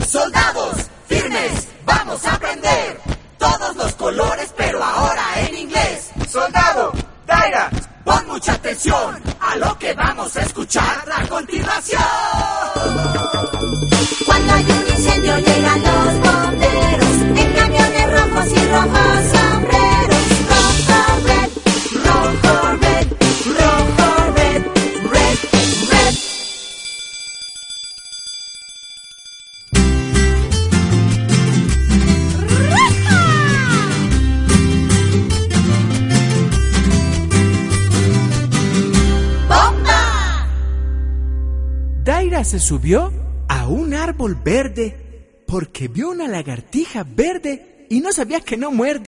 Soldados, firmes, vamos a aprender todos los colores, pero ahora en inglés. Soldado, Daira, pon mucha atención a lo que vamos a escuchar a continuación. Cuando hay un incendio llegan los bomberos en camiones rojos y rojos sombreros. Rojo, red, rojo, red, rojo, red, red, red. ¡Bomba! Daira se subió a un árbol verde porque vio una lagartija verde y no sabía que no muerde.